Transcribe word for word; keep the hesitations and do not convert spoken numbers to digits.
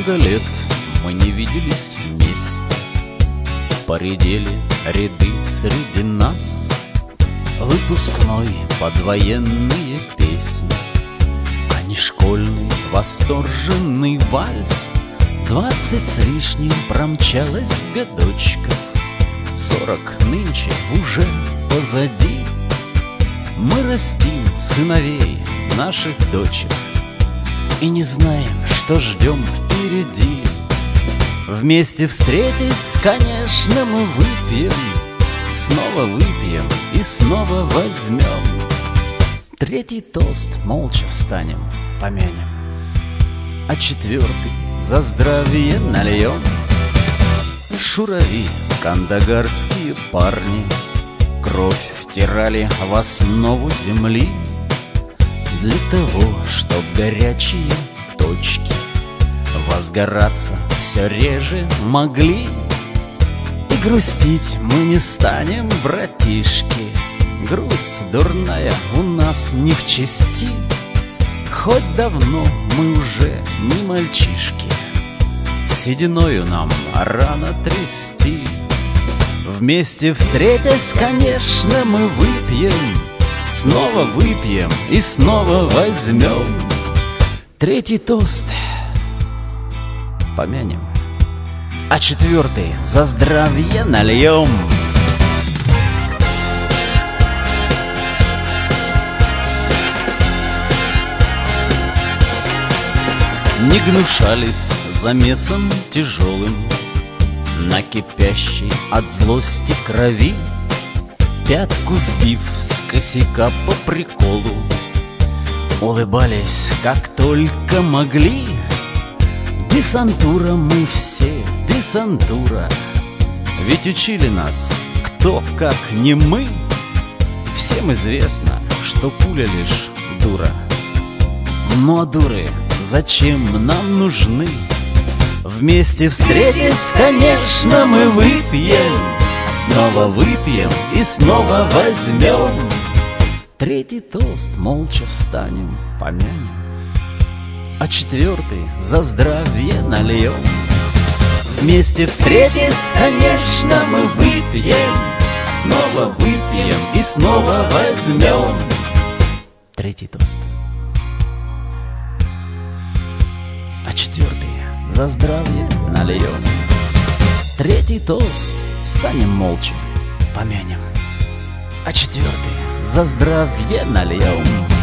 Много лет мы не виделись вместе, поредели ряды среди нас. Выпускной подвоенные песни, а не школьный восторженный вальс. Двадцать с лишним промчалось годочков, сорок нынче уже позади. Мы растим сыновей наших дочек и не знаем, что ждем впереди. Вместе встретясь, конечно, мы выпьем, снова выпьем и снова возьмем. Третий тост молча встанем, помянем, а четвертый за здравие нальем. Шурави, кандагарские парни, кровь втирали в основу земли для того, чтоб горячие точки возгораться все реже могли. И грустить мы не станем, братишки, грусть дурная у нас не в чести. Хоть давно мы уже не мальчишки, сединою нам рано трясти. Вместе встретясь, конечно, мы выпьем, снова выпьем и снова возьмем. Третий тост помянем, а четвертый за здравие нальем. Не гнушались замесом тяжелым на кипящей от злости крови, пятку сбив с косяка по приколу, улыбались как только могли. Десантура мы все, десантура, ведь учили нас кто как не мы. Всем известно, что пуля лишь дура. Ну а дуры зачем нам нужны? Вместе встретясь, конечно, мы выпьем, снова выпьем и снова возьмем. Третий тост молча встанем, помянем, а четвертый за здравие нальем. Вместе встретясь, конечно, мы выпьем, снова выпьем и снова возьмем. Третий тост, а четвертый за здравие нальем. Третий тост встанем молча, помянем, а четвертый за здравие нальем.